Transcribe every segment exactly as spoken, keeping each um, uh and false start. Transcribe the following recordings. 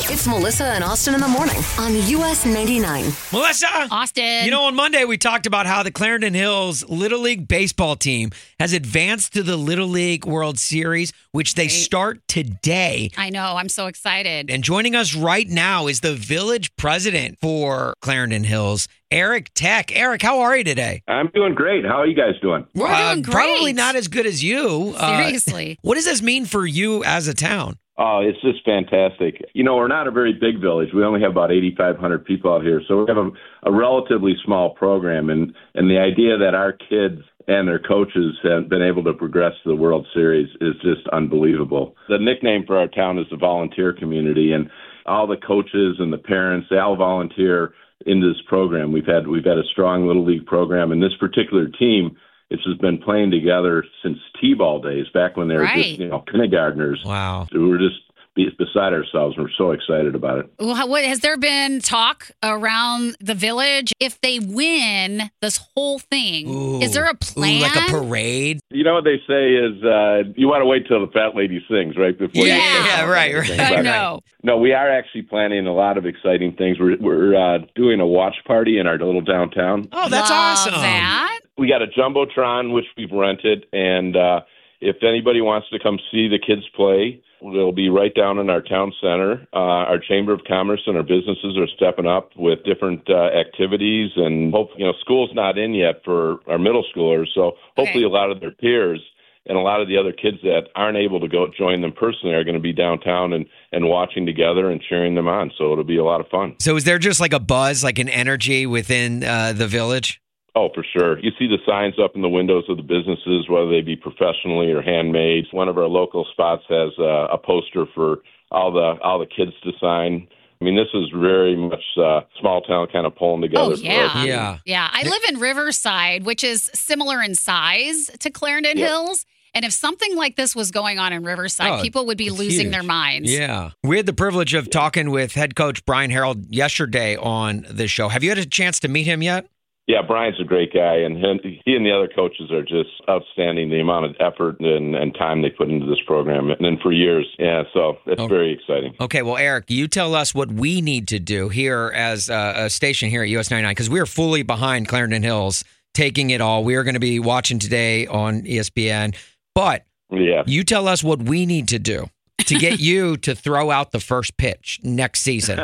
It's Melissa and Austin in the morning on U S ninety-nine. Melissa! Austin. You know, on Monday we talked about how the Clarendon Hills Little League baseball team has advanced to the Little League World Series, which they start today. I know. I'm so excited. And joining us right now is the village president for Clarendon Hills, Eric Tech. Eric, how are you today? I'm doing great. How are you guys doing? We're Uh, doing great. Probably not as good as you. Uh, Seriously. what does this mean for you as a town? Oh, it's just fantastic. You know, we're not a very big village. We only have about eighty-five hundred people out here, so we have a, a relatively small program. And, and the idea that our kids and their coaches have been able to progress to the World Series is just unbelievable. The nickname for our town is the volunteer community, and all the coaches and the parents, they all volunteer into this program. We've had we've had a strong Little League program, and this particular team, it's just been playing together since T-ball days, back when they were Right. just, you know, kindergartners. Wow. We were just be- beside ourselves. We're so excited about it. Well, how- what, has there been talk around the village? If they win this whole thing, Ooh. is there a Ooh, plan? like a parade? You know what they say is uh, you want to wait till the fat lady sings, right? Before Yeah, you yeah, yeah, right, right. I But, know. No, we are actually planning a lot of exciting things. We're, we're uh, doing a watch party in our little downtown. Oh, that's Love awesome. That. We got a Jumbotron, which we've rented, and uh, if anybody wants to come see the kids play, they'll be right down in our town center. Uh, our Chamber of Commerce and our businesses are stepping up with different uh, activities, and hope you know school's not in yet for our middle schoolers, so hopefully Okay. a lot of their peers and a lot of the other kids that aren't able to go join them personally are going to be downtown and, and watching together and cheering them on. So it'll be a lot of fun. So is there just like a buzz, like an energy within uh, the village? Oh, for sure. You see the signs up in the windows of the businesses, whether they be professionally or handmade. One of our local spots has uh, a poster for all the all the kids to sign. I mean, this is very much uh, small town kind of pulling together. Oh, for yeah. us. Yeah. Yeah. I live in Riverside, which is similar in size to Clarendon Yep. Hills. And if something like this was going on in Riverside, Oh, people would be it's losing huge. their minds. Yeah. We had the privilege of talking with head coach Brian Harold yesterday on the show. Have you had a chance to meet him yet? Yeah, Brian's a great guy, and he he and the other coaches are just outstanding, the amount of effort and, and time they put into this program, and then for years. Yeah, so it's Oh. very exciting. Okay, well, Eric, you tell us what we need to do here as a, a station here at U S ninety-nine, because we are fully behind Clarendon Hills, taking it all. We are going to be watching today on E S P N, but Yeah. you tell us what we need to do to get you to throw out the first pitch next season.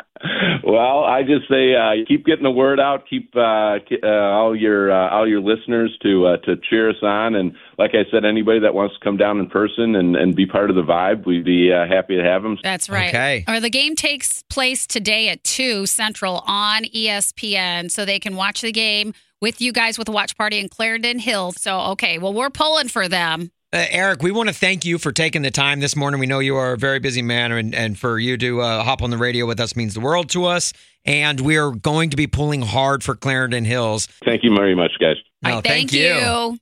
Well, I just say uh, keep getting the word out. Keep uh, ke- uh, all your uh, all your listeners to uh, to cheer us on. And like I said, anybody that wants to come down in person and, and be part of the vibe, we'd be uh, happy to have them. That's right. Okay. Or the game takes place today at two Central on E S P N, so they can watch the game with you guys with a watch party in Clarendon Hills. So, okay, well, we're pulling for them. Uh, Eric, we want to thank you for taking the time this morning. We know you are a very busy man, and, and for you to uh, hop on the radio with us means the world to us. And we are going to be pulling hard for Clarendon Hills. Thank you very much, guys. No, All right, thank you.